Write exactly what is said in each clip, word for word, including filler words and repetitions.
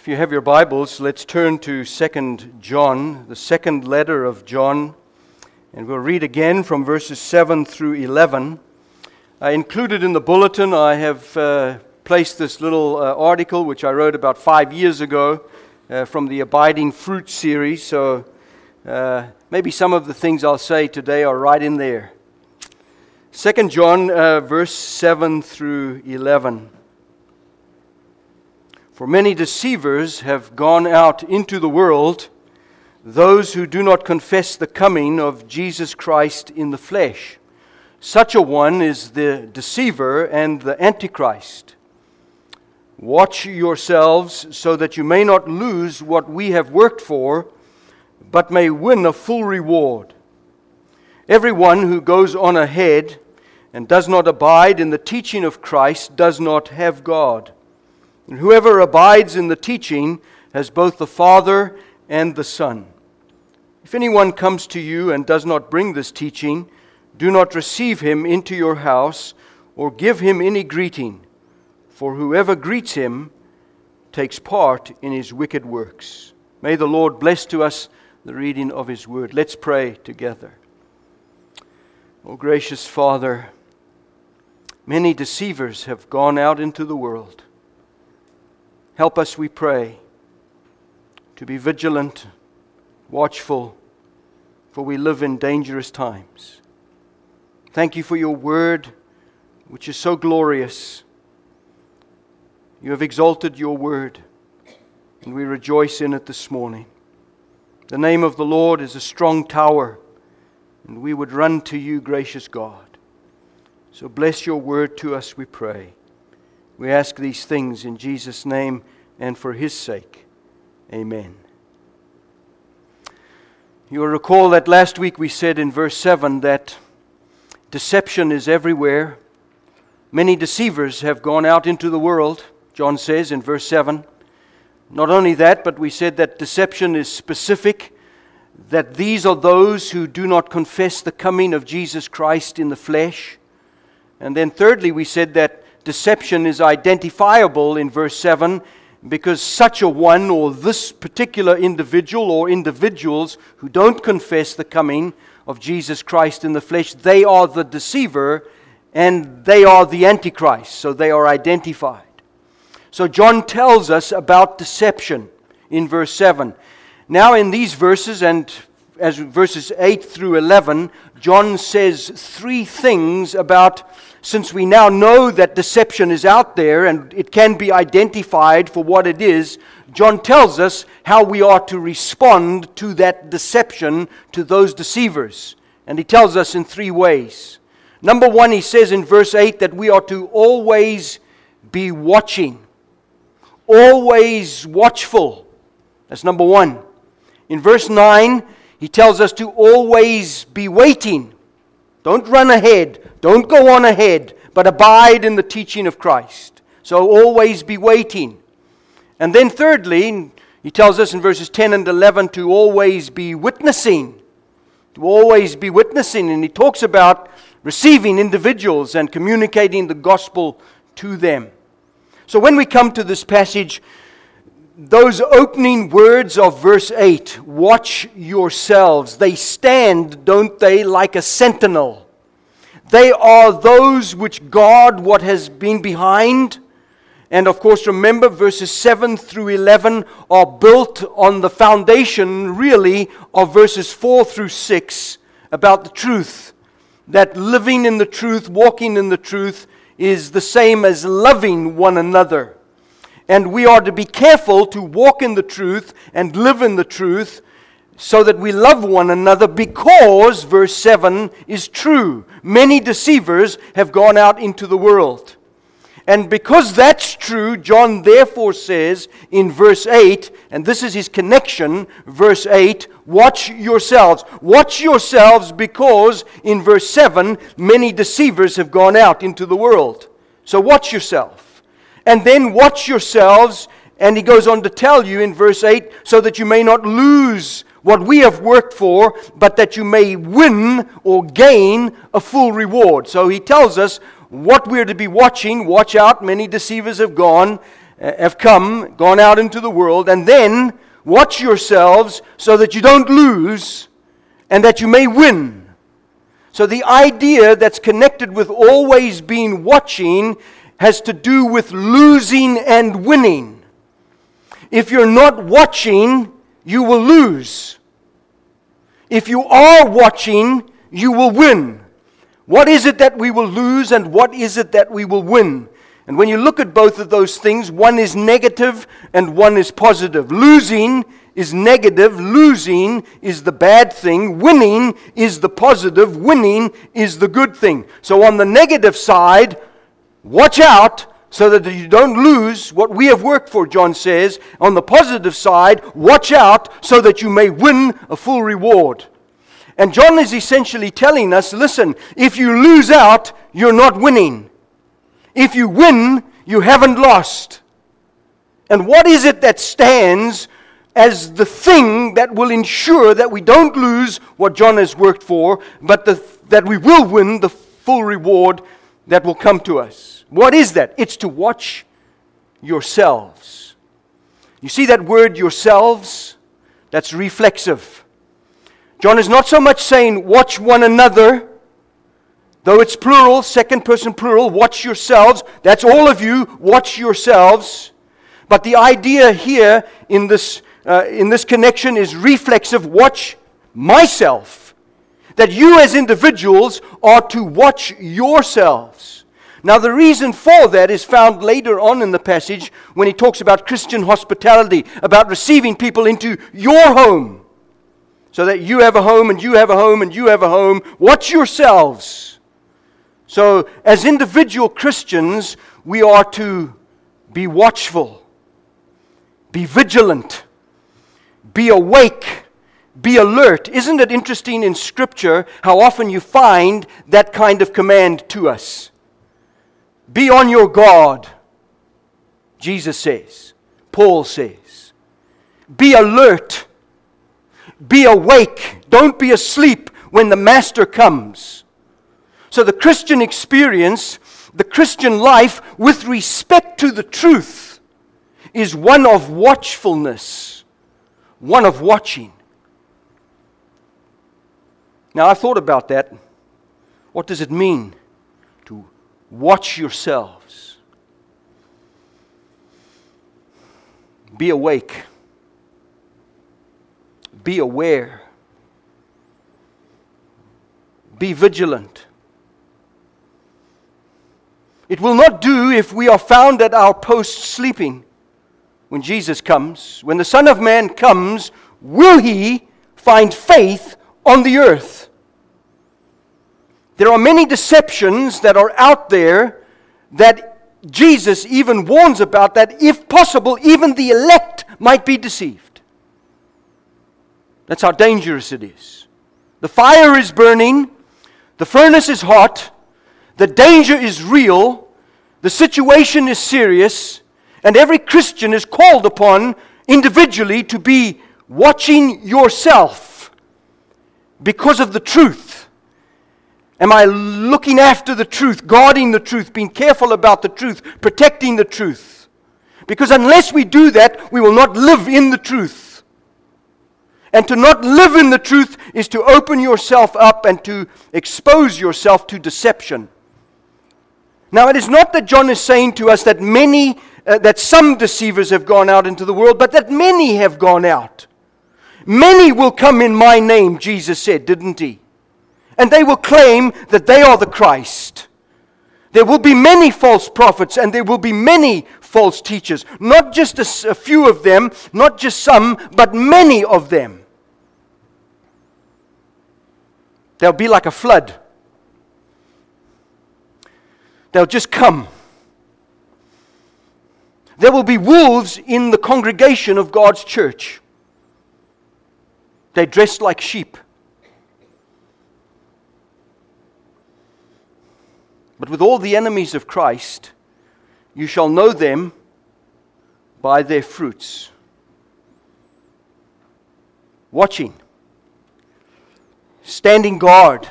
If you have your Bibles, let's turn to Second John, the second letter of John, and we'll read again from verses seven through eleven. I included in the bulletin, I have uh, placed this little uh, article which I wrote about five years ago uh, from the Abiding Fruit series, so uh, maybe some of the things I'll say today are right in there. Second John, uh, verse seven through eleven. For many deceivers have gone out into the world, those who do not confess the coming of Jesus Christ in the flesh. Such a one is the deceiver and the Antichrist. Watch yourselves so that you may not lose what we have worked for, but may win a full reward. Everyone who goes on ahead and does not abide in the teaching of Christ does not have God. And whoever abides in the teaching has both the Father and the Son. If anyone comes to you and does not bring this teaching, do not receive him into your house or give him any greeting, for whoever greets him takes part in his wicked works. May the Lord bless to us the reading of His Word. Let's pray together. O gracious Father, many deceivers have gone out into the world. Help us, we pray, to be vigilant, watchful, for we live in dangerous times. Thank you for your word, which is so glorious. You have exalted your word, and we rejoice in it this morning. The name of the Lord is a strong tower, and we would run to you, gracious God. So bless your word to us, we pray. We ask these things in Jesus' name and for His sake. Amen. You'll recall that last week we said in verse seven that deception is everywhere. Many deceivers have gone out into the world, John says in verse seven. Not only that, but we said that deception is specific, that these are those who do not confess the coming of Jesus Christ in the flesh. And then thirdly, we said that deception is identifiable in verse seven because such a one or this particular individual or individuals who don't confess the coming of Jesus Christ in the flesh, they are the deceiver and they are the Antichrist. So they are identified. So John tells us about deception in verse seven. Now in these verses and as verses eight through eleven, John says three things about, since we now know that deception is out there and it can be identified for what it is, John tells us how we are to respond to that deception, to those deceivers. And he tells us in three ways. Number one, he says in verse eight that we are to always be watching. Always watchful. That's number one. In verse nine, he tells us to always be waiting. Don't run ahead. Don't go on ahead, but abide in the teaching of Christ. So always be waiting. And then thirdly, he tells us in verses ten and eleven to always be witnessing. To always be witnessing. And he talks about receiving individuals and communicating the gospel to them. So when we come to this passage, those opening words of verse eight, watch yourselves, they stand, don't they, like a sentinel. They are those which guard what has been behind. And of course, remember, verses seven through eleven are built on the foundation, really, of verses four through six about the truth. That living in the truth, walking in the truth, is the same as loving one another. And we are to be careful to walk in the truth and live in the truth so that we love one another because, verse seven, is true. Many deceivers have gone out into the world. And because that's true, John therefore says in verse eight, and this is his connection, verse eight, watch yourselves. Watch yourselves because, in verse seven, many deceivers have gone out into the world. So watch yourself. And then watch yourselves, and he goes on to tell you in verse eight, so that you may not lose what we have worked for, but that you may win or gain a full reward. So he tells us what we're to be watching. Watch out, many deceivers have gone. uh, have come, gone out into the world, and then watch yourselves so that you don't lose and that you may win. So the idea that's connected with always being watching has to do with losing and winning. If you're not watching, you will lose. If you are watching, you will win. What is it that we will lose and what is it that we will win? And when you look at both of those things, one is negative and one is positive. Losing is negative. Losing is the bad thing. Winning is the positive. Winning is the good thing. So on the negative side, watch out so that you don't lose what we have worked for, John says. On the positive side, watch out so that you may win a full reward. And John is essentially telling us, listen, if you lose out, you're not winning. If you win, you haven't lost. And what is it that stands as the thing that will ensure that we don't lose what John has worked for, but the, that we will win the full reward that will come to us? What is that? It's to watch yourselves. You see that word yourselves? That's reflexive. John is not so much saying watch one another, though it's plural, second person plural, watch yourselves. That's all of you, watch yourselves. But the idea here in this uh, in this connection is reflexive, watch myself. That you as individuals are to watch yourselves. Now the reason for that is found later on in the passage when he talks about Christian hospitality, about receiving people into your home. So that you have a home and you have a home and you have a home. Watch yourselves. So as individual Christians, we are to be watchful, be vigilant, be awake, be alert. Isn't it interesting in Scripture how often you find that kind of command to us? Be on your guard, Jesus says. Paul says. Be alert. Be awake. Don't be asleep when the Master comes. So the Christian experience, the Christian life with respect to the truth is one of watchfulness, one of watching. Now I've thought about that. What does it mean to watch yourselves? Be awake. Be aware. Be vigilant. It will not do if we are found at our post sleeping when Jesus comes. When the Son of Man comes, will He find faith on the earth? There are many deceptions that are out there that Jesus even warns about, that if possible, even the elect might be deceived. That's how dangerous it is. The fire is burning. The furnace is hot. The danger is real. The situation is serious. And every Christian is called upon individually to be watching yourself because of the truth. Am I looking after the truth, guarding the truth, being careful about the truth, protecting the truth? Because unless we do that, we will not live in the truth. And to not live in the truth is to open yourself up and to expose yourself to deception. Now, it is not that John is saying to us that many, uh, that some deceivers have gone out into the world, but that many have gone out. Many will come in my name, Jesus said, didn't he? And they will claim that they are the Christ. There will be many false prophets and there will be many false teachers. Not just a, a few of them, not just some, but many of them. They'll be like a flood. They'll just come. There will be wolves in the congregation of God's church. They're dressed like sheep. But with all the enemies of Christ, you shall know them by their fruits. Watching. Standing guard.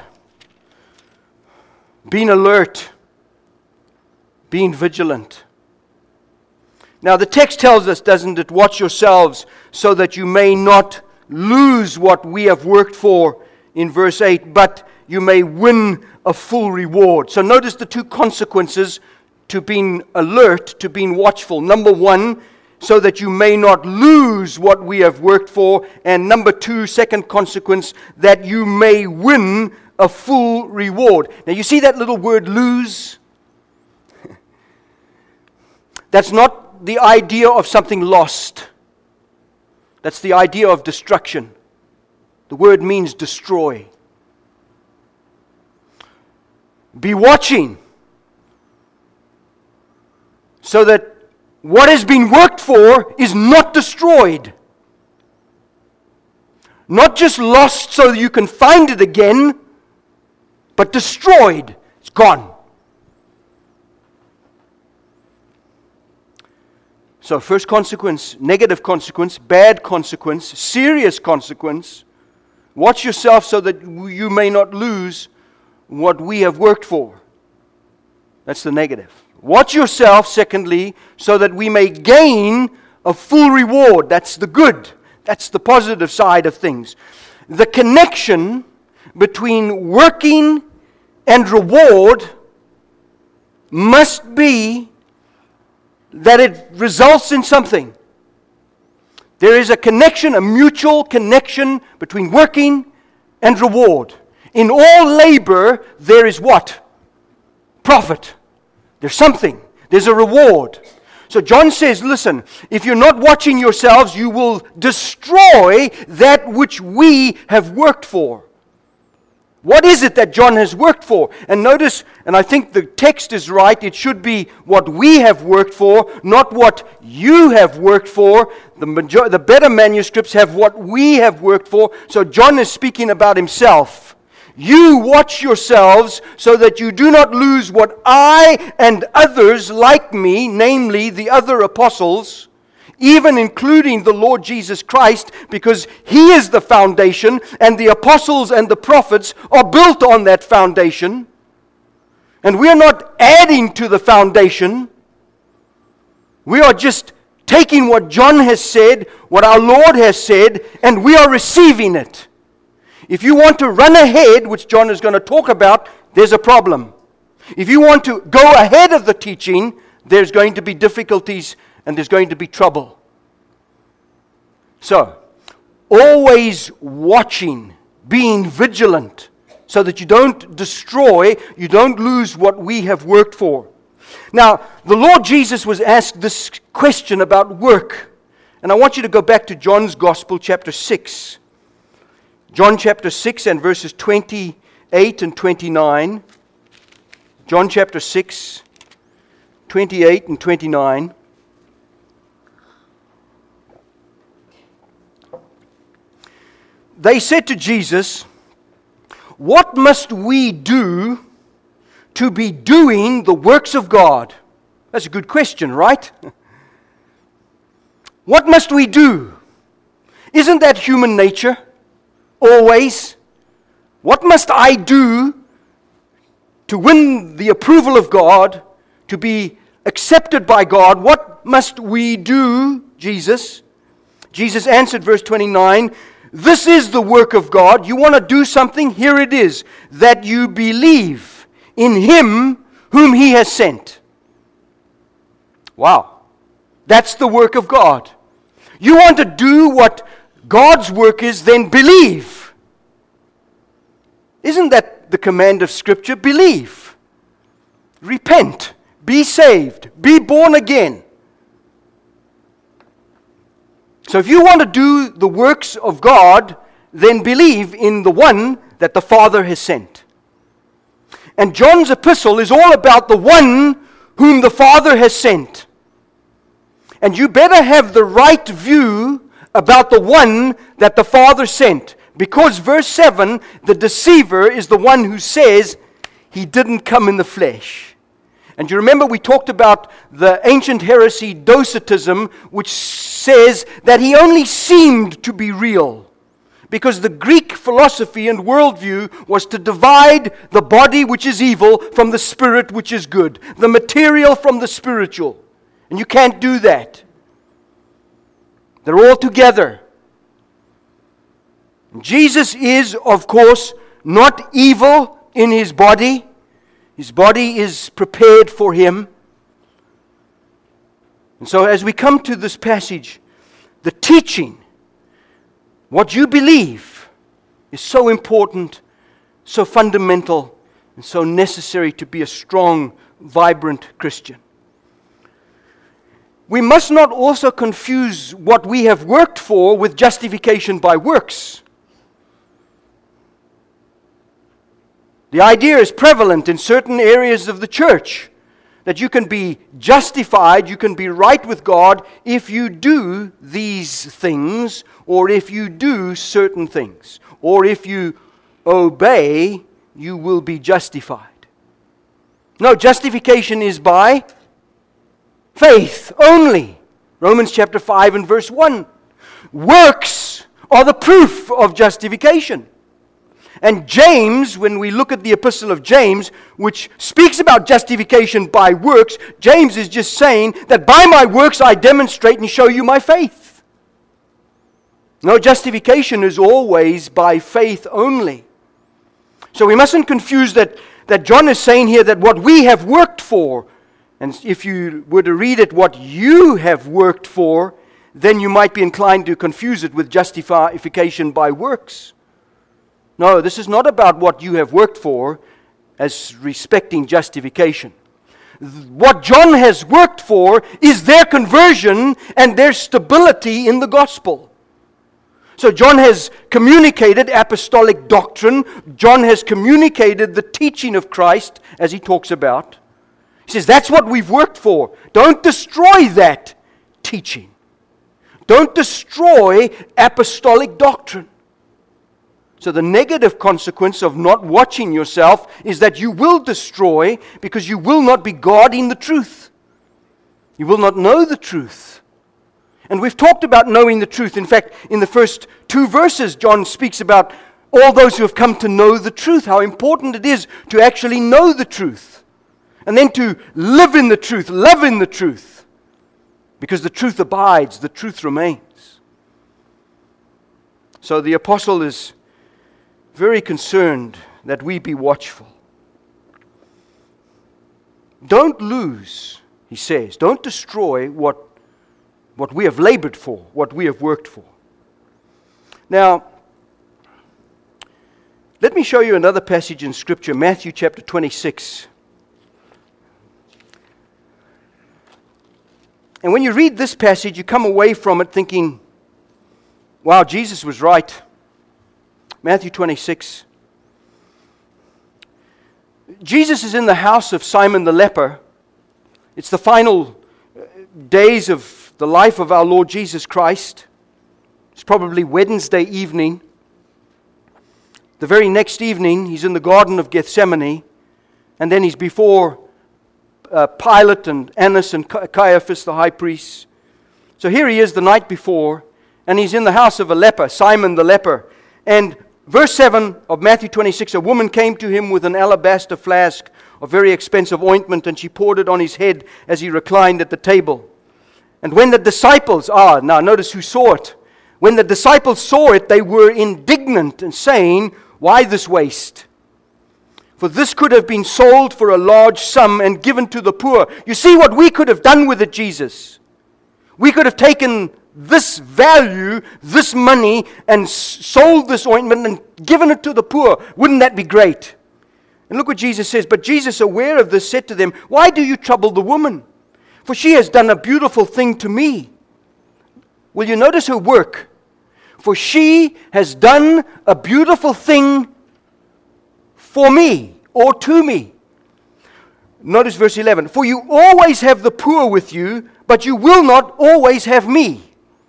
Being alert. Being vigilant. Now the text tells us, doesn't it, watch yourselves so that you may not lose what we have worked for in verse eight, but you may win a full reward. So notice the two consequences to being alert, to being watchful. Number one, so that you may not lose what we have worked for. And number two, second consequence, that you may win a full reward. Now you see that little word lose? That's not the idea of something lost. That's the idea of destruction. The word means destroy. Be watching so that what has been worked for is not destroyed. Not just lost so that you can find it again, but destroyed. It's gone. So first consequence, negative consequence, bad consequence, serious consequence. Watch yourself so that you may not lose what we have worked for. That's the negative. Watch yourself, secondly, so that we may gain a full reward. That's the good. That's the positive side of things. The connection between working and reward must be that it results in something. There is a connection, a mutual connection between working and reward. In all labor, there is what? Profit. There's something. There's a reward. So John says, listen, if you're not watching yourselves, you will destroy that which we have worked for. What is it that John has worked for? And notice, and I think the text is right, it should be what we have worked for, not what you have worked for. The, major- the better manuscripts have what we have worked for. So John is speaking about himself. You watch yourselves so that you do not lose what I and others like me, namely the other apostles, even including the Lord Jesus Christ, because He is the foundation, and the apostles and the prophets are built on that foundation. And we are not adding to the foundation. We are just taking what John has said, what our Lord has said, and we are receiving it. If you want to run ahead, which John is going to talk about, there's a problem. If you want to go ahead of the teaching, there's going to be difficulties and there's going to be trouble. So, always watching, being vigilant, so that you don't destroy, you don't lose what we have worked for. Now, the Lord Jesus was asked this question about work. And I want you to go back to John's Gospel, chapter six. John chapter six and verses twenty-eight and twenty-nine. John chapter six, twenty-eight and twenty-nine. They said to Jesus, "What must we do to be doing the works of God?" That's a good question, right? What must we do? Isn't that human nature? Always. What must I do to win the approval of God, to be accepted by God? What must we do, Jesus? Jesus answered, verse twenty-nine, "This is the work of God." You want to do something? Here it is. "That you believe in Him whom He has sent." Wow. That's the work of God. You want to do what God's work is, then believe. Isn't that the command of Scripture? Believe. Repent. Be saved. Be born again. So if you want to do the works of God, then believe in the one that the Father has sent. And John's epistle is all about the one whom the Father has sent. And you better have the right view about the one that the Father sent. Because verse seven, the deceiver is the one who says He didn't come in the flesh. And you remember we talked about the ancient heresy Docetism, which says that He only seemed to be real. Because the Greek philosophy and worldview was to divide the body which is evil from the spirit which is good. The material from the spiritual. And you can't do that. They're all together. Jesus is, of course, not evil in his body. His body is prepared for him. And so as we come to this passage, the teaching, what you believe, is so important, so fundamental, and so necessary to be a strong, vibrant Christian. We must not also confuse what we have worked for with justification by works. The idea is prevalent in certain areas of the church that you can be justified, you can be right with God if you do these things, or if you do certain things, or if you obey, you will be justified. No, justification is by faith only. Romans chapter five and verse one. Works are the proof of justification. And James, when we look at the epistle of James, which speaks about justification by works, James is just saying that by my works I demonstrate and show you my faith. No, justification is always by faith only. So we mustn't confuse that, that John is saying here that what we have worked for, and if you were to read it, what you have worked for, then you might be inclined to confuse it with justification by works. No, this is not about what you have worked for as respecting justification. What John has worked for is their conversion and their stability in the gospel. So John has communicated apostolic doctrine. John has communicated the teaching of Christ, as he talks about. He says, that's what we've worked for. Don't destroy that teaching. Don't destroy apostolic doctrine. So the negative consequence of not watching yourself is that you will destroy, because you will not be guarding the truth. You will not know the truth. And we've talked about knowing the truth. In fact, in the first two verses, John speaks about all those who have come to know the truth, how important it is to actually know the truth. And then to live in the truth, love in the truth. Because the truth abides, the truth remains. So the apostle is very concerned that we be watchful. Don't lose, he says. Don't destroy what, what we have labored for, what we have worked for. Now, let me show you another passage in Scripture, Matthew chapter twenty-six. And when you read this passage, you come away from it thinking, wow, Jesus was right. Matthew twenty-six. Jesus is in the house of Simon the leper. It's the final days of the life of our Lord Jesus Christ. It's probably Wednesday evening. The very next evening, he's in the Garden of Gethsemane, and then he's before uh, Pilate and Annas and Caiaphas, the high priest. So here he is the night before, and he's in the house of a leper, Simon the leper. And verse seven of Matthew twenty-six, a woman came to him with an alabaster flask of very expensive ointment, and she poured it on his head as he reclined at the table. And when the disciples, ah, now notice who saw it. When the disciples saw it, they were indignant and saying, why this waste? For this could have been sold for a large sum and given to the poor. You see what we could have done with it, Jesus? We could have taken this value, this money, and sold this ointment and given it to the poor. Wouldn't that be great? And look what Jesus says. But Jesus, aware of this, said to them, why do you trouble the woman? For she has done a beautiful thing to me. Will you notice her work? For she has done a beautiful thing for me, or to me. Notice verse eleven. For you always have the poor with you, but you will not always have me.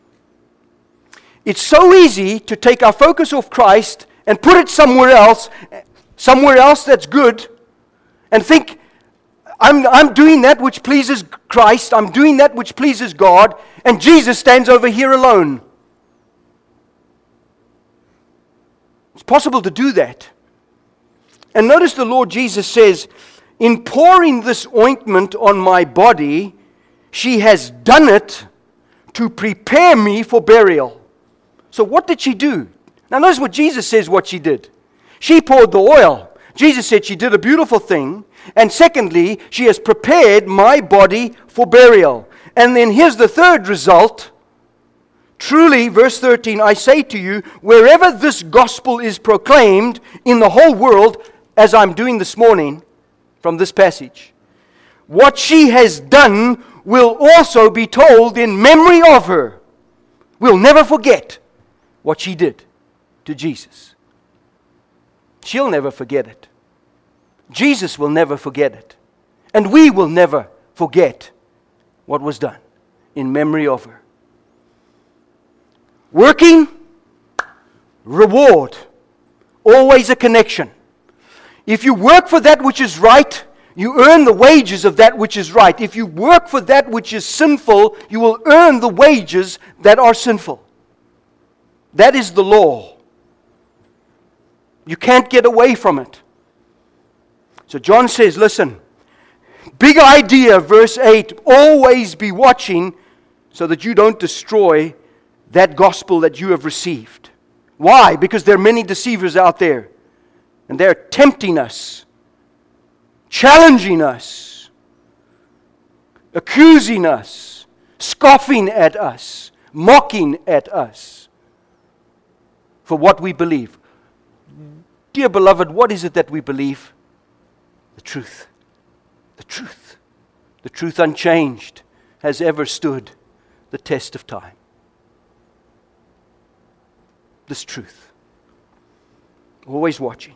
It's so easy to take our focus off Christ and put it somewhere else, somewhere else that's good, and think, I'm, I'm doing that which pleases Christ, I'm doing that which pleases God, and Jesus stands over here alone. It's possible to do that. And notice the Lord Jesus says, in pouring this ointment on my body, she has done it to prepare me for burial. So what did she do? Now notice what Jesus says what she did. She poured the oil. Jesus said she did a beautiful thing. And secondly, she has prepared my body for burial. And then here's the third result. Truly, verse thirteen, I say to you, wherever this gospel is proclaimed in the whole world, as I'm doing this morning from this passage, what she has done will also be told in memory of her. We'll never forget what she did to Jesus. She'll never forget it. Jesus will never forget it. And we will never forget what was done in memory of her. Working, reward, always a connection. If you work for that which is right, you earn the wages of that which is right. If you work for that which is sinful, you will earn the wages that are sinful. That is the law. You can't get away from it. So John says, listen, big idea, verse eight, always be watching so that you don't destroy that gospel that you have received. Why? Because there are many deceivers out there, and they're tempting us, challenging us, accusing us, scoffing at us, mocking at us for what we believe. Dear beloved, what is it that we believe? The truth. The truth. The truth unchanged has ever stood the test of time. This truth. Always watching.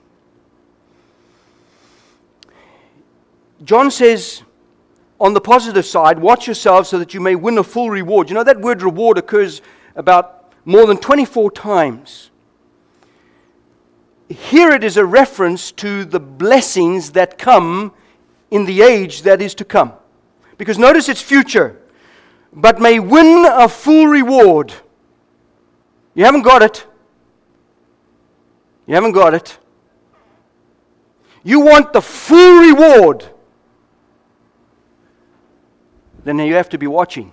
John says, on the positive side, watch yourselves so that you may win a full reward. You know, that word reward occurs about more than twenty-four times. Here it is a reference to the blessings that come in the age that is to come. Because notice it's future. But may win a full reward. You haven't got it. You haven't got it. You want the full reward. Then you have to be watching.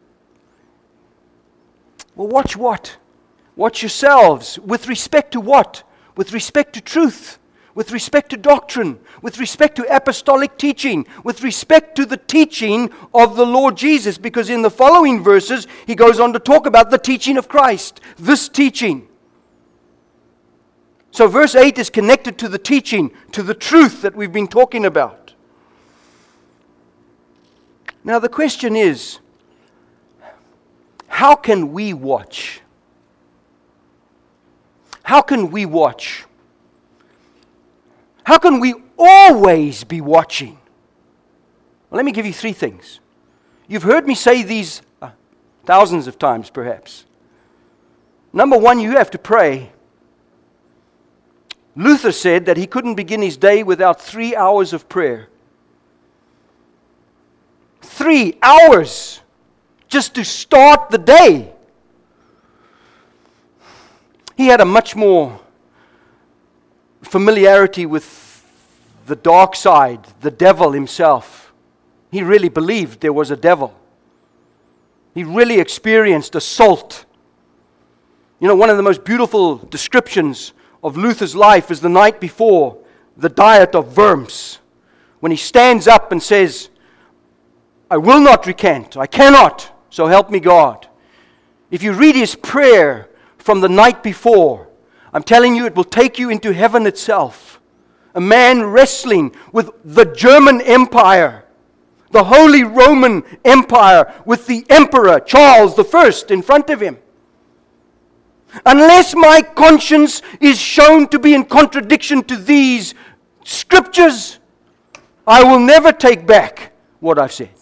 Well, watch what? Watch yourselves. With respect to what? With respect to truth, with respect to doctrine, with respect to apostolic teaching, with respect to the teaching of the Lord Jesus, because in the following verses, he goes on to talk about the teaching of Christ, this teaching. So verse eight is connected to the teaching, to the truth that we've been talking about. Now the question is, how can we watch? How can we watch? How can we always be watching? Well, let me give you three things. You've heard me say these uh, thousands of times, perhaps. Number one, you have to pray. Luther said that he couldn't begin his day without three hours of prayer. Three hours just to start the day. He had a much more familiarity with the dark side, the devil himself. He really believed there was a devil. He really experienced assault. You know, one of the most beautiful descriptions of Luther's life is the night before the Diet of Worms, when he stands up and says, I will not recant, I cannot, so help me God. If you read his prayer from the night before, I'm telling you, it will take you into heaven itself. A man wrestling with the German Empire, the Holy Roman Empire, with the Emperor Charles the First in front of him. Unless my conscience is shown to be in contradiction to these scriptures, I will never take back what I've said.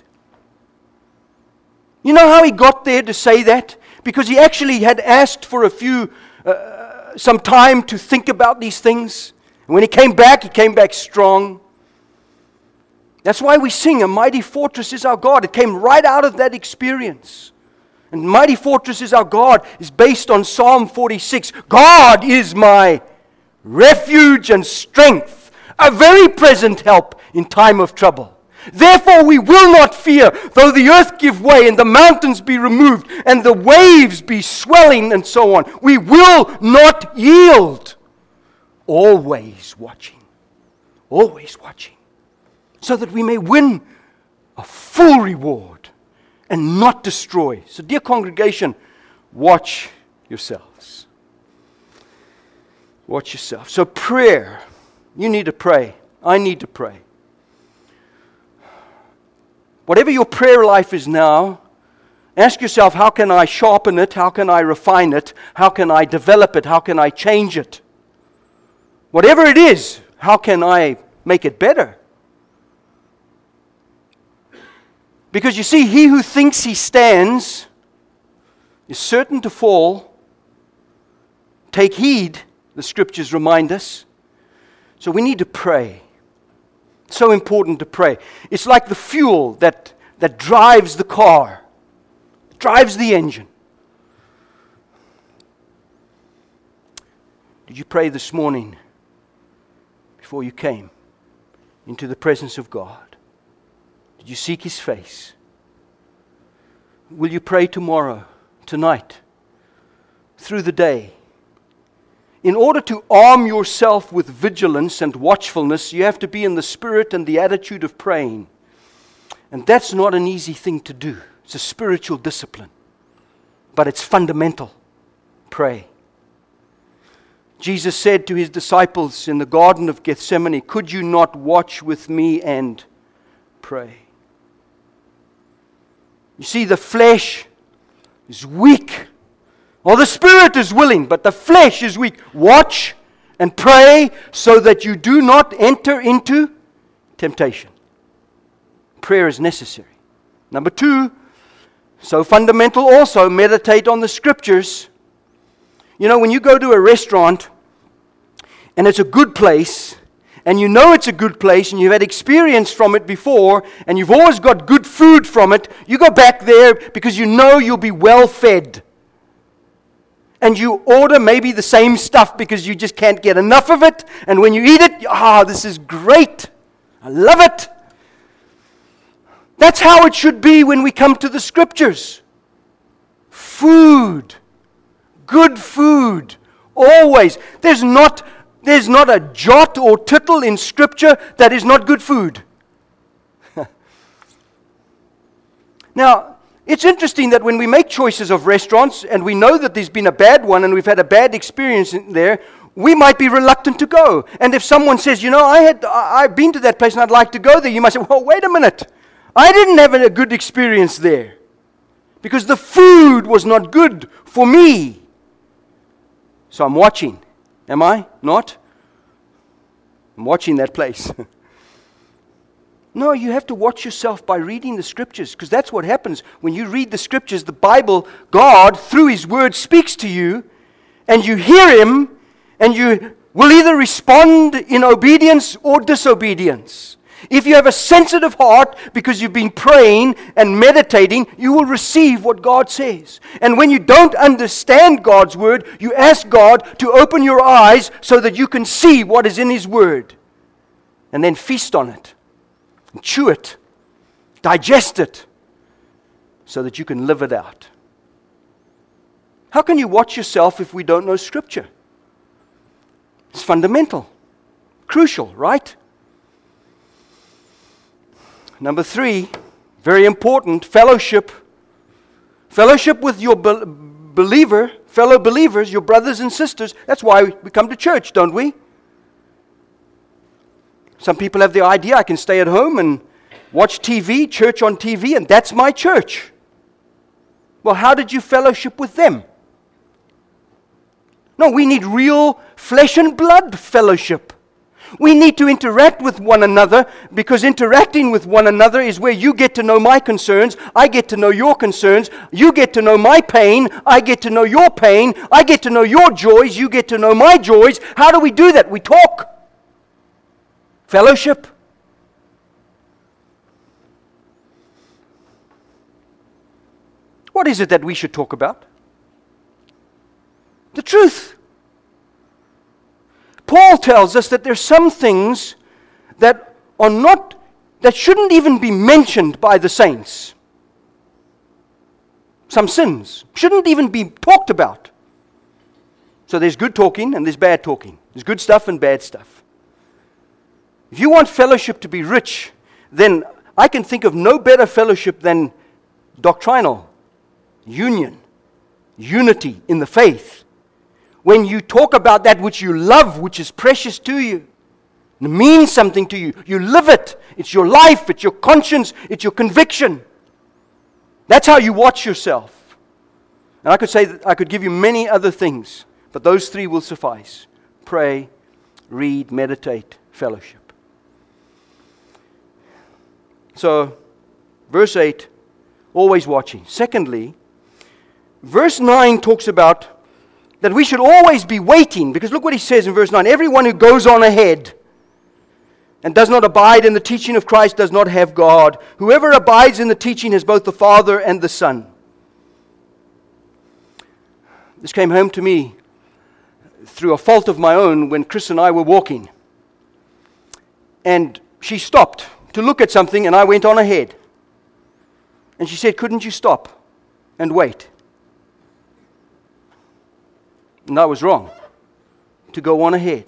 You know how he got there to say that? Because he actually had asked for a few, uh, some time to think about these things. And when he came back, he came back strong. That's why we sing, A Mighty Fortress is Our God. It came right out of that experience. And Mighty Fortress is Our God is based on Psalm forty-six. God is my refuge and strength, a very present help in time of trouble. Therefore we will not fear, though the earth give way and the mountains be removed and the waves be swelling and so on. We will not yield. Always watching. Always watching. So that we may win a full reward and not destroy. So dear congregation, watch yourselves. Watch yourself. So prayer. You need to pray. I need to pray. Whatever your prayer life is now, ask yourself, how can I sharpen it? How can I refine it? How can I develop it? How can I change it? Whatever it is, how can I make it better? Because you see, he who thinks he stands is certain to fall. Take heed, the scriptures remind us. So we need to pray. So important to pray. It's like the fuel that, that drives the car, drives the engine. Did you pray this morning before you came into the presence of God? Did you seek His face? Will you pray tomorrow, tonight, through the day? In order to arm yourself with vigilance and watchfulness, you have to be in the spirit and the attitude of praying. And that's not an easy thing to do. It's a spiritual discipline. But it's fundamental. Pray. Jesus said to His disciples in the Garden of Gethsemane, "Could you not watch with me and pray?" You see, the flesh is weak. Well, the spirit is willing, but the flesh is weak. Watch and pray so that you do not enter into temptation. Prayer is necessary. Number two, so fundamental also, meditate on the scriptures. You know, when you go to a restaurant and it's a good place, and you know it's a good place, and you've had experience from it before, and you've always got good food from it, you go back there because you know you'll be well fed. And you order maybe the same stuff because you just can't get enough of it. And when you eat it, ah, oh, this is great. I love it. That's how it should be when we come to the scriptures. Food. Good food. Always. There's not, there's not a jot or tittle in scripture that is not good food. Now, it's interesting that when we make choices of restaurants and we know that there's been a bad one and we've had a bad experience in there, we might be reluctant to go. And if someone says, you know, I had, I, I've been to that place and I'd like to go there, you might say, well, wait a minute. I didn't have a good experience there because the food was not good for me. So I'm watching. Am I? Not? I'm watching that place. No, you have to watch yourself by reading the scriptures, because that's what happens. When you read the scriptures, the Bible, God, through His Word, speaks to you, and you hear Him, and you will either respond in obedience or disobedience. If you have a sensitive heart because you've been praying and meditating, you will receive what God says. And when you don't understand God's Word, you ask God to open your eyes so that you can see what is in His Word, and then feast on it. Chew it, digest it, so that you can live it out. How can you watch yourself if we don't know Scripture? It's fundamental, crucial, right? Number three, very important, fellowship. Fellowship with your be- believer, fellow believers, your brothers and sisters. That's why we come to church, don't we? Some people have the idea, I can stay at home and watch T V, church on T V, and that's my church. Well, how did you fellowship with them? No, we need real flesh and blood fellowship. We need to interact with one another, because interacting with one another is where you get to know my concerns, I get to know your concerns, you get to know my pain, I get to know your pain, I get to know your joys, you get to know my joys. How do we do that? We talk. Fellowship. What is it that we should talk about? The truth. Paul tells us that there's some things that are not that shouldn't even be mentioned by the saints. Some sins shouldn't even be talked about. So there's good talking and there's bad talking. There's good stuff and bad stuff. If you want fellowship to be rich, then I can think of no better fellowship than doctrinal union, unity in the faith. When you talk about that which you love, which is precious to you, it means something to you. You live it. It's your life. It's your conscience. It's your conviction. That's how you watch yourself. And I could say that I could give you many other things, but those three will suffice. Pray, read, meditate, fellowship. So, verse eight, always watching. Secondly, verse nine talks about that we should always be waiting, because look what he says in verse nine. Everyone who goes on ahead and does not abide in the teaching of Christ does not have God. Whoever abides in the teaching has both the Father and the Son. This came home to me through a fault of my own when Chris and I were walking. And she stopped to look at something, and I went on ahead. And she said, "Couldn't you stop and wait?" And I was wrong to go on ahead.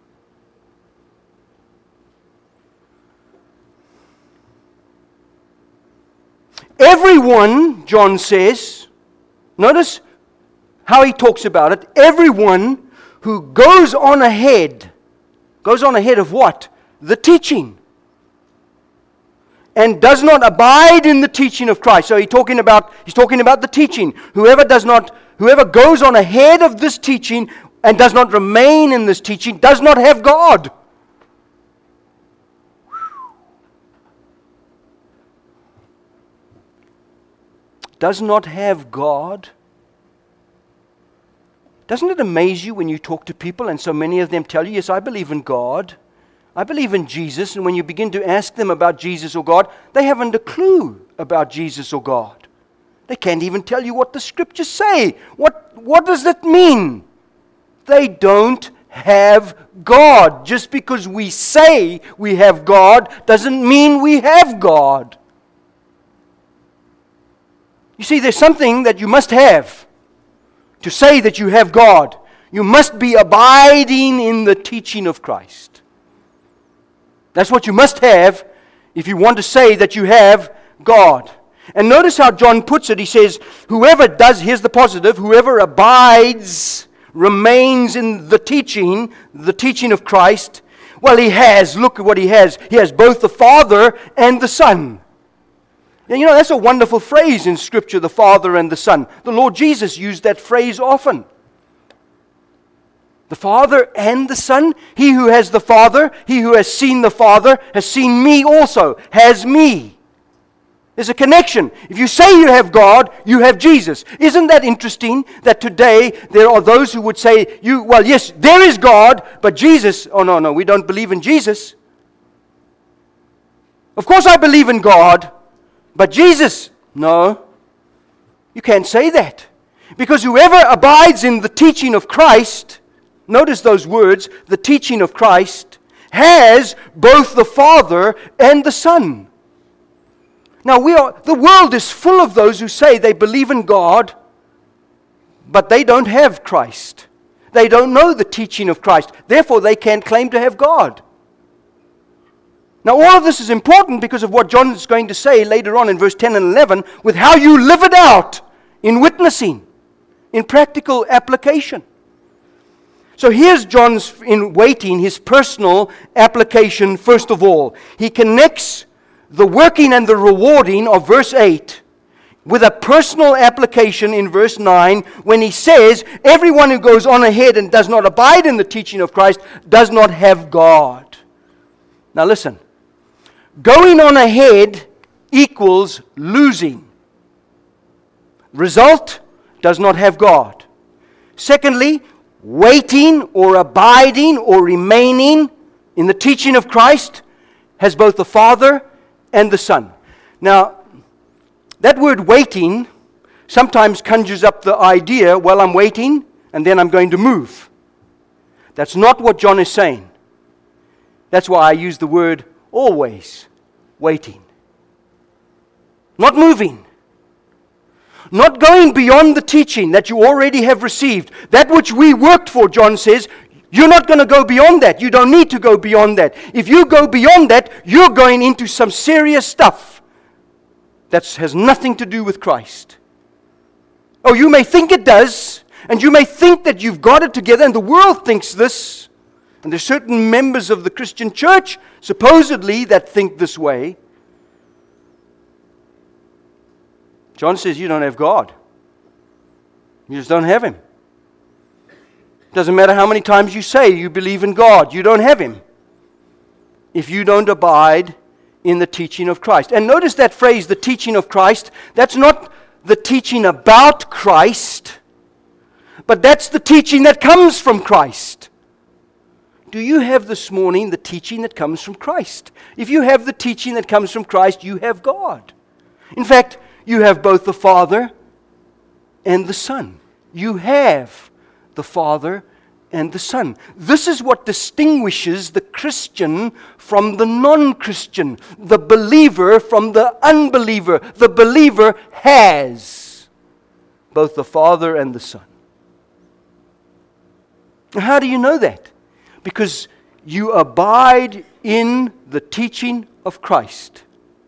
Everyone, John says, notice how he talks about it. Everyone who goes on ahead, goes on ahead of what? The teaching. And does not abide in the teaching of Christ. So he's talking about, he's talking about the teaching. Whoever does not, whoever goes on ahead of this teaching and does not remain in this teaching does not have God. Does not have God. Doesn't it amaze you when you talk to people and so many of them tell you, "Yes, I believe in God. I believe in Jesus," and when you begin to ask them about Jesus or God, they haven't a clue about Jesus or God. They can't even tell you what the scriptures say. What, what does that mean? They don't have God. Just because we say we have God doesn't mean we have God. You see, there's something that you must have to say that you have God. You must be abiding in the teaching of Christ. That's what you must have if you want to say that you have God. And notice how John puts it. He says, whoever does, here's the positive, whoever abides, remains in the teaching, the teaching of Christ, well, he has, look at what he has. He has both the Father and the Son. And you know, that's a wonderful phrase in Scripture, the Father and the Son. The Lord Jesus used that phrase often. The Father and the Son. He who has the Father, he who has seen the Father, has seen me also, has me. There's a connection. If you say you have God, you have Jesus. Isn't that interesting that today there are those who would say, "You, well, yes, there is God, but Jesus, oh no, no, we don't believe in Jesus. Of course I believe in God, but Jesus, no." You can't say that. Because whoever abides in the teaching of Christ, notice those words, the teaching of Christ, has both the Father and the Son. Now, we are, the world is full of those who say they believe in God, but they don't have Christ. They don't know the teaching of Christ. Therefore, they can't claim to have God. Now, all of this is important because of what John is going to say later on in verse ten and eleven, with how you live it out in witnessing, in practical application. So here's John's, in waiting, his personal application first of all. He connects the working and the rewarding of verse eight with a personal application in verse nine when he says, everyone who goes on ahead and does not abide in the teaching of Christ does not have God. Now listen, going on ahead equals losing. Result, does not have God. Secondly, waiting or abiding or remaining in the teaching of Christ has both the Father and the Son. Now, that word waiting sometimes conjures up the idea, well, I'm waiting and then I'm going to move. That's not what John is saying. That's why I use the word always. waiting. Not moving. Not going beyond the teaching that you already have received. That which we worked for, John says, you're not going to go beyond that. You don't need to go beyond that. If you go beyond that, you're going into some serious stuff that has nothing to do with Christ. Oh, you may think it does, and you may think that you've got it together, and the world thinks this. And there's certain members of the Christian church, supposedly, that think this way. John says you don't have God. You just don't have Him. Doesn't matter how many times you say you believe in God, you don't have Him if you don't abide in the teaching of Christ. And notice that phrase, the teaching of Christ. That's not the teaching about Christ, but that's the teaching that comes from Christ. Do you have this morning the teaching that comes from Christ? If you have the teaching that comes from Christ, you have God. In fact, you have both the Father and the Son. You have the Father and the Son. This is what distinguishes the Christian from the non-Christian, the believer from the unbeliever. The believer has both the Father and the Son. How do you know that? Because you abide in the teaching of Christ.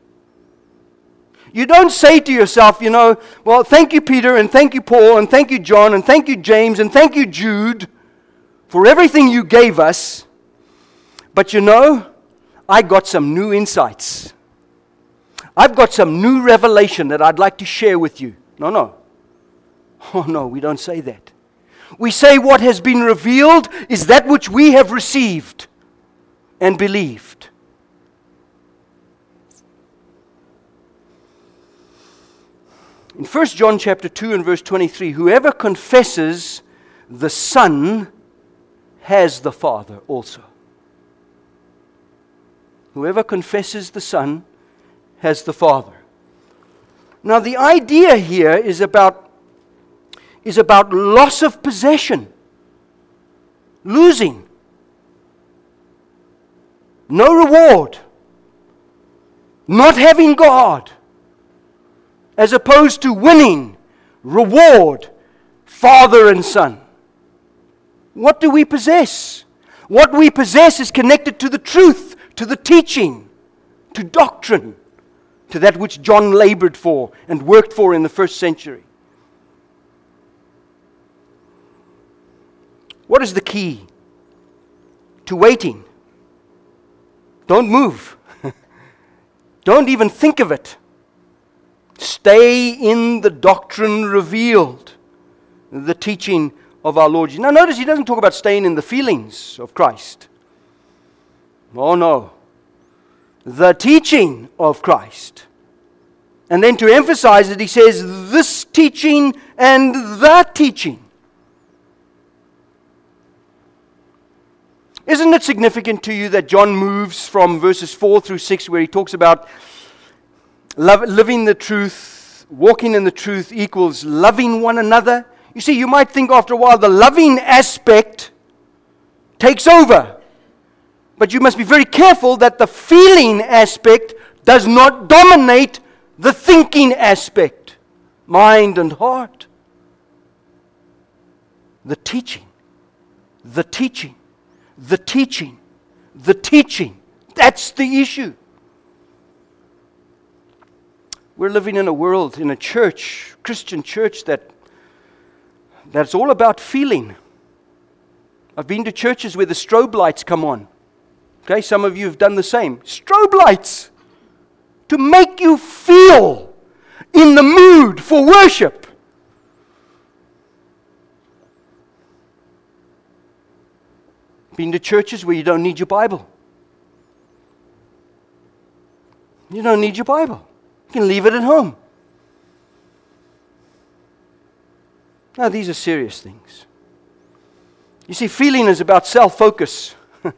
You don't say to yourself, you know, well, thank you, Peter, and thank you, Paul, and thank you, John, and thank you, James, and thank you, Jude, for everything you gave us. But you know, I got some new insights. I've got some new revelation that I'd like to share with you. No, no. Oh, no, we don't say that. We say what has been revealed is that which we have received and believed. In First John chapter two and verse twenty-three, whoever confesses the Son has the Father also. Whoever confesses the Son has the Father. Now the idea here is about, is about loss of possession. Losing. No reward. Not having God. As opposed to winning, reward, Father and Son. What do we possess? What we possess is connected to the truth, to the teaching, to doctrine, to that which John labored for and worked for in the first century. What is the key to waiting? Don't move. Don't even think of it. Stay in the doctrine revealed, the teaching of our Lord Jesus. Now notice he doesn't talk about staying in the feelings of Christ. Oh no. The teaching of Christ. And then to emphasize it, he says, this teaching and that teaching. Isn't it significant to you that John moves from verses four through six, where he talks about love, living the truth, walking in the truth equals loving one another? You see, you might think after a while the loving aspect takes over. But you must be very careful that the feeling aspect does not dominate the thinking aspect, mind and heart. The teaching, the teaching, the teaching, the teaching. That's the issue. We're living in a world, in a church, Christian church, that that's all about feeling. I've been to churches where the strobe lights come on. Okay, some of you have done the same. Strobe lights to make you feel in the mood for worship. Been to churches where you don't need your Bible. You don't need your Bible. You can leave it at home. Now, these are serious things. You see, feeling is about self-focus.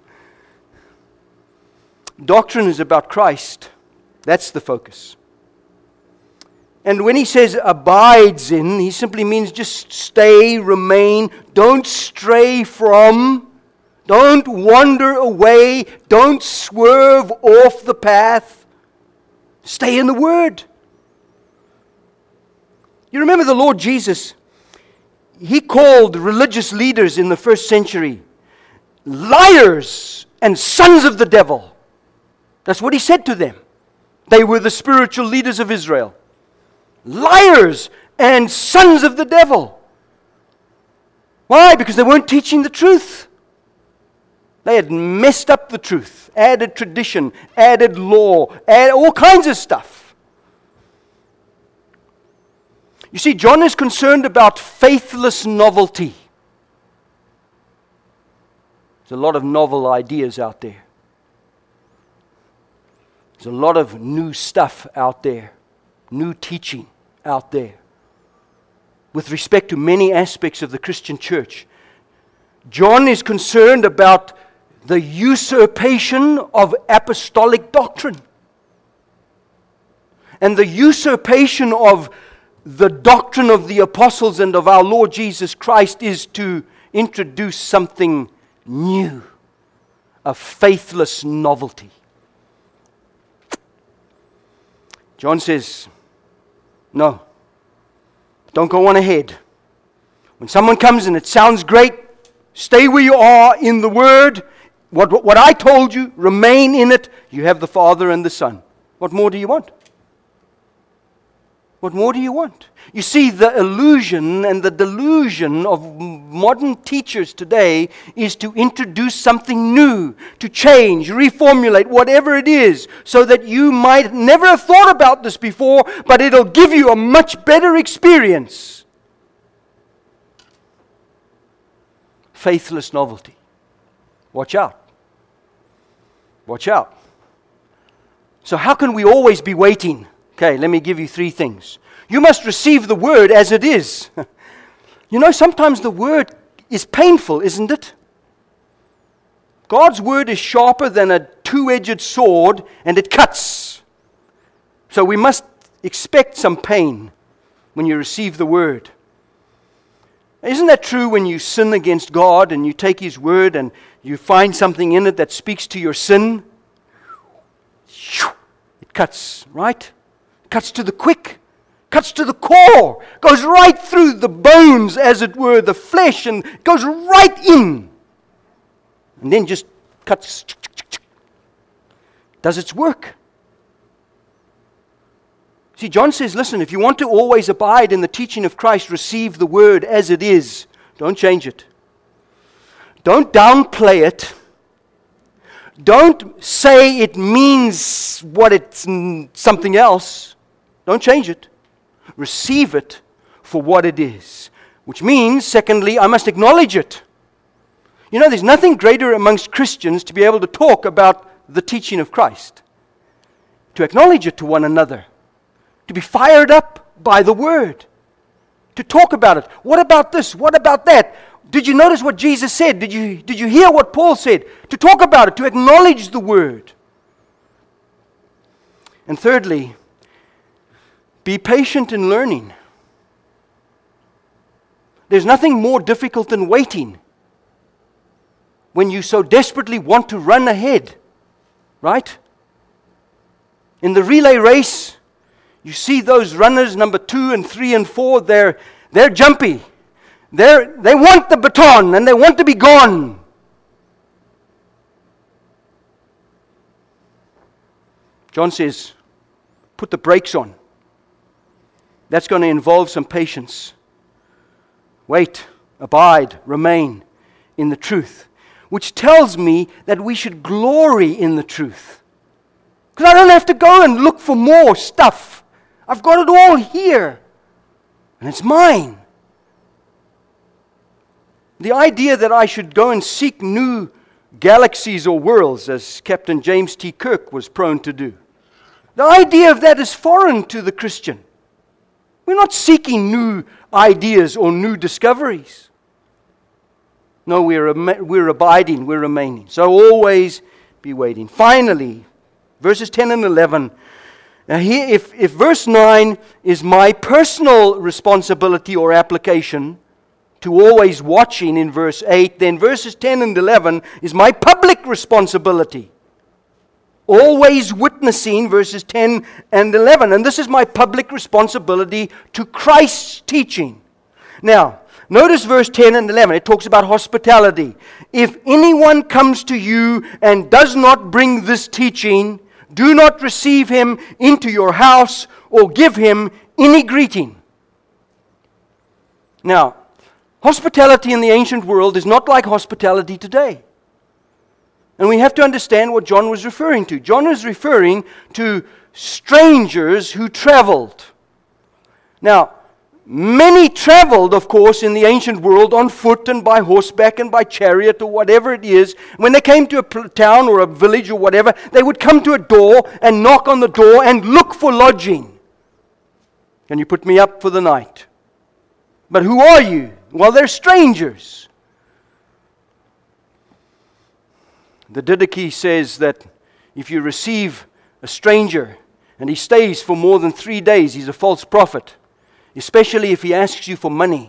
Doctrine is about Christ. That's the focus. And when he says abides in, he simply means just stay, remain, don't stray from, don't wander away, don't swerve off the path. Stay in the Word. You remember the Lord Jesus, He called religious leaders in the first century liars and sons of the devil. That's what He said to them. They were the spiritual leaders of Israel. Liars and sons of the devil. Why? Because they weren't teaching the truth. They had messed up the truth, added tradition, added law, added all kinds of stuff. You see, John is concerned about faithless novelty. There's a lot of novel ideas out there. There's a lot of new stuff out there, new teaching out there. With respect to many aspects of the Christian church, John is concerned about the usurpation of apostolic doctrine and the usurpation of the doctrine of the apostles and of our Lord Jesus Christ is to introduce something new, a faithless novelty. John says, no, don't go on ahead. When someone comes and it sounds great, stay where you are in the Word. What, what, what I told you, remain in it. You have the Father and the Son. What more do you want? What more do you want? You see, the illusion and the delusion of modern teachers today is to introduce something new, to change, reformulate, whatever it is, so that you might never have thought about this before, but it'll give you a much better experience. Faithless novelty. Watch out. Watch out. So how can we always be waiting? Okay, let me give you three things. You must receive the Word as it is. You know, sometimes the Word is painful, isn't it? God's Word is sharper than a two-edged sword, and it cuts. So we must expect some pain when you receive the Word. Isn't that true when you sin against God and you take His Word and you find something in it that speaks to your sin? It cuts, right? It cuts to the quick, cuts to the core, goes right through the bones, as it were, the flesh, and goes right in. And then just cuts, does its work. See, John says, listen, if you want to always abide in the teaching of Christ, receive the Word as it is. Don't change it. Don't downplay it. Don't say it means what it's something else. Don't change it. Receive it for what it is. Which means, secondly, I must acknowledge it. You know, there's nothing greater amongst Christians to be able to talk about the teaching of Christ. To acknowledge it to one another. To be fired up by the Word. To talk about it. What about this? What about that? Did you notice what Jesus said? Did you, did you hear what Paul said? To talk about it, to acknowledge the Word. And thirdly, be patient in learning. There's nothing more difficult than waiting when you so desperately want to run ahead, right? In the relay race, you see those runners, number two and three and four, they're, they're jumpy. They're, they want the baton and they want to be gone. John says, put the brakes on. That's going to involve some patience. Wait, abide, remain in the truth. Which tells me that we should glory in the truth. Because I don't have to go and look for more stuff. I've got it all here. And it's mine. The idea that I should go and seek new galaxies or worlds, as Captain James T. Kirk was prone to do. The idea of that is foreign to the Christian. We're not seeking new ideas or new discoveries. No, we're, we're abiding, we're remaining. So always be waiting. Finally, verses ten and eleven. Now here, if, if verse nine is my personal responsibility or application to always watching in verse eight, then verses ten and eleven is my public responsibility. always witnessing, verses ten and eleven. And this is my public responsibility to Christ's teaching. Now, notice verse ten and eleven. It talks about hospitality. If anyone comes to you and does not bring this teaching, do not receive him into your house or give him any greeting. Now, hospitality in the ancient world is not like hospitality today. And we have to understand what John was referring to. John was referring to strangers who traveled. Now, many traveled, of course, in the ancient world on foot and by horseback and by chariot or whatever it is. When they came to a town or a village or whatever, they would come to a door and knock on the door and look for lodging. Can you put me up for the night? But who are you? Well, they're strangers. The Didache says that if you receive a stranger and he stays for more than three days, he's a false prophet, especially if he asks you for money.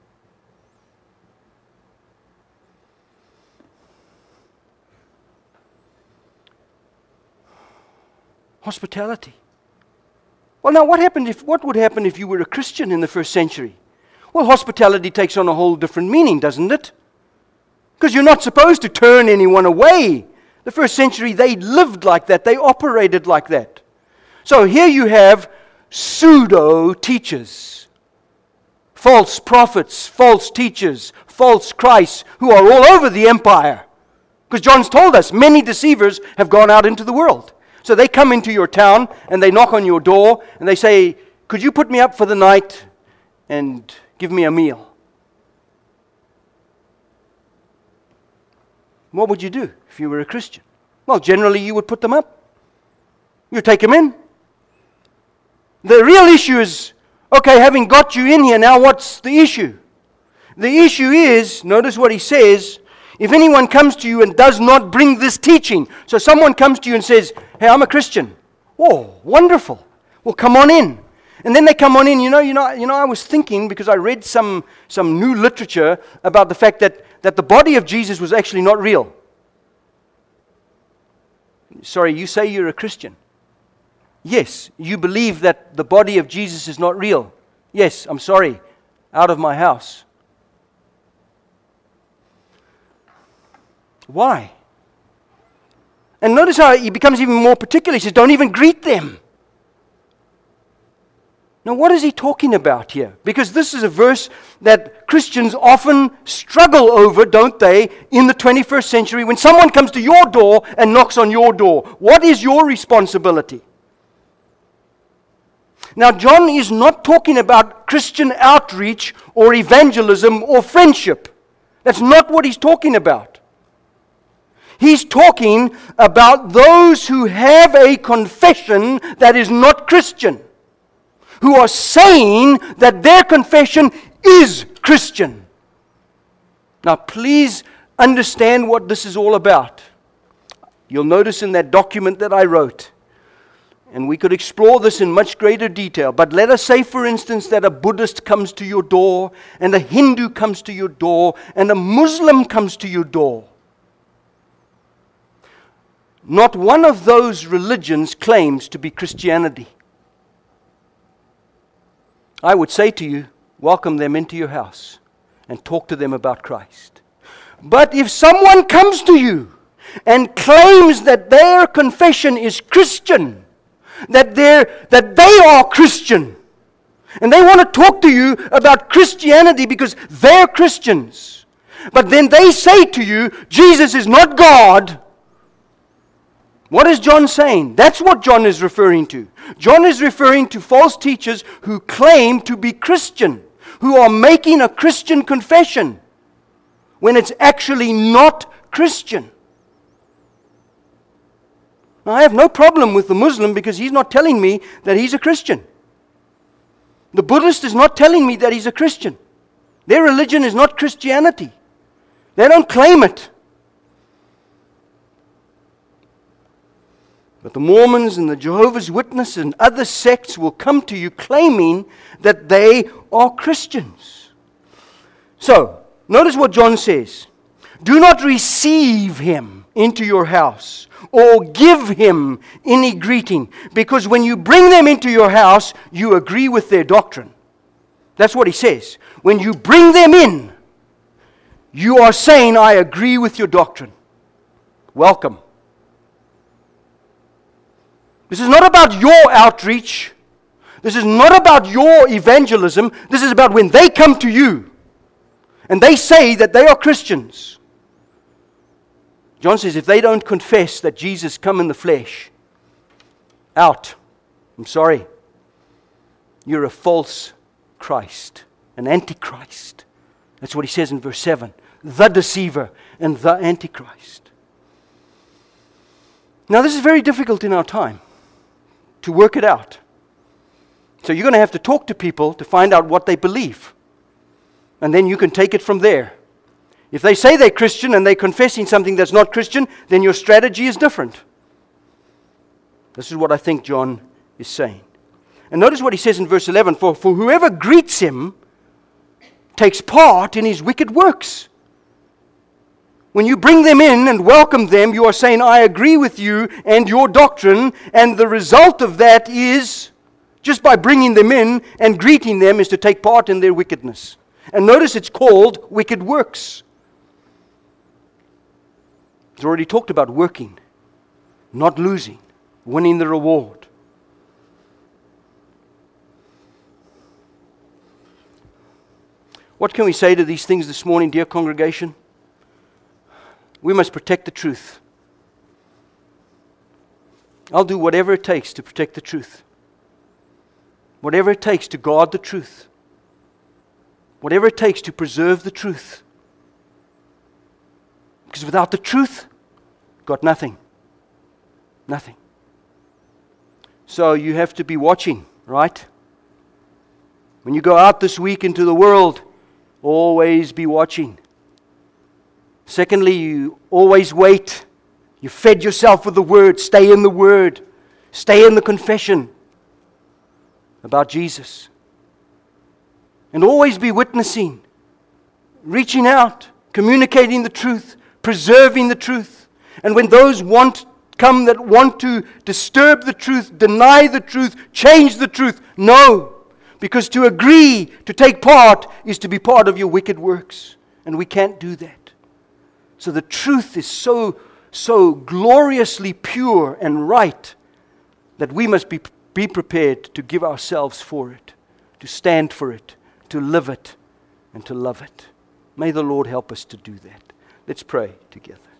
Hospitality. Well, now what happened if what would happen if you were a Christian in the first century? Well, hospitality takes on a whole different meaning, doesn't it? Because you're not supposed to turn anyone away. The first century, they lived like that. They operated like that. So here you have pseudo-teachers, false prophets, false teachers, false Christs, who are all over the empire. Because John's told us, many deceivers have gone out into the world. So they come into your town, and they knock on your door, and they say, could you put me up for the night and give me a meal? What would you do if you were a Christian? Well, generally you would put them up. You take them in. The real issue is, okay, having got you in here, now what's the issue? The issue is, notice what he says, if anyone comes to you and does not bring this teaching. So someone comes to you and says, hey, I'm a Christian. Oh, wonderful. Well, come on in. And then they come on in, you know, you know, you know, I was thinking, because I read some, some new literature about the fact that, that the body of Jesus was actually not real. Sorry, you say you're a Christian. Yes, you believe that the body of Jesus is not real. Yes, I'm sorry, out of my house. Why? And notice how he becomes even more particular. He says, don't even greet them. Now, what is he talking about here? Because this is a verse that Christians often struggle over, don't they, in the twenty-first century, when someone comes to your door and knocks on your door. What is your responsibility? Now, John is not talking about Christian outreach or evangelism or friendship. That's not what he's talking about. He's talking about those who have a confession that is not Christian, who are saying that their confession is Christian. Now, please understand what this is all about. You'll notice in that document that I wrote, and we could explore this in much greater detail, but let us say, for instance, that a Buddhist comes to your door, and a Hindu comes to your door, and a Muslim comes to your door. Not one of those religions claims to be Christianity. I would say to you, welcome them into your house and talk to them about Christ. But if someone comes to you and claims that their confession is Christian, that they're, that they are Christian, and they want to talk to you about Christianity because they're Christians, but then they say to you, Jesus is not God, what is John saying? That's what John is referring to. John is referring to false teachers who claim to be Christian, who are making a Christian confession when it's actually not Christian. Now, I have no problem with the Muslim because he's not telling me that he's a Christian. The Buddhist is not telling me that he's a Christian. Their religion is not Christianity. They don't claim it. But the Mormons and the Jehovah's Witnesses and other sects will come to you claiming that they are Christians. So, notice what John says. Do not receive him into your house or give him any greeting, because when you bring them into your house, you agree with their doctrine. That's what he says. When you bring them in, you are saying, I agree with your doctrine. Welcome. This is not about your outreach. This is not about your evangelism. This is about when they come to you and they say that they are Christians. John says, if they don't confess that Jesus come in the flesh, out. I'm sorry. You're a false Christ, an antichrist. That's what he says in verse seven. The deceiver and the antichrist. Now this is very difficult in our time to work it out. So you're going to have to talk to people to find out what they believe. And then you can take it from there. If they say they're Christian and they're confessing something that's not Christian, then your strategy is different. This is what I think John is saying. And notice what he says in verse eleven. For, for whoever greets him takes part in his wicked works. When you bring them in and welcome them, you are saying, I agree with you and your doctrine. And the result of that is, just by bringing them in and greeting them, is to take part in their wickedness. And notice it's called wicked works. He's already talked about working, not losing, winning the reward. What can we say to these things this morning, dear congregation? We must protect the truth. I'll do whatever it takes to protect the truth. Whatever it takes to guard the truth. Whatever it takes to preserve the truth. Because without the truth, got nothing. Nothing. So you have to be watching, right? When you go out this week into the world, always be watching. Secondly, you always wait. You fed yourself with the Word. Stay in the Word. Stay in the confession about Jesus. And always be witnessing, reaching out, communicating the truth, preserving the truth. And when those want come that want to disturb the truth, deny the truth, change the truth, no. Because to agree, to take part, is to be part of your wicked works. And we can't do that. So the truth is so, so gloriously pure and right that we must be, be prepared to give ourselves for it, to stand for it, to live it, and to love it. May the Lord help us to do that. Let's pray together.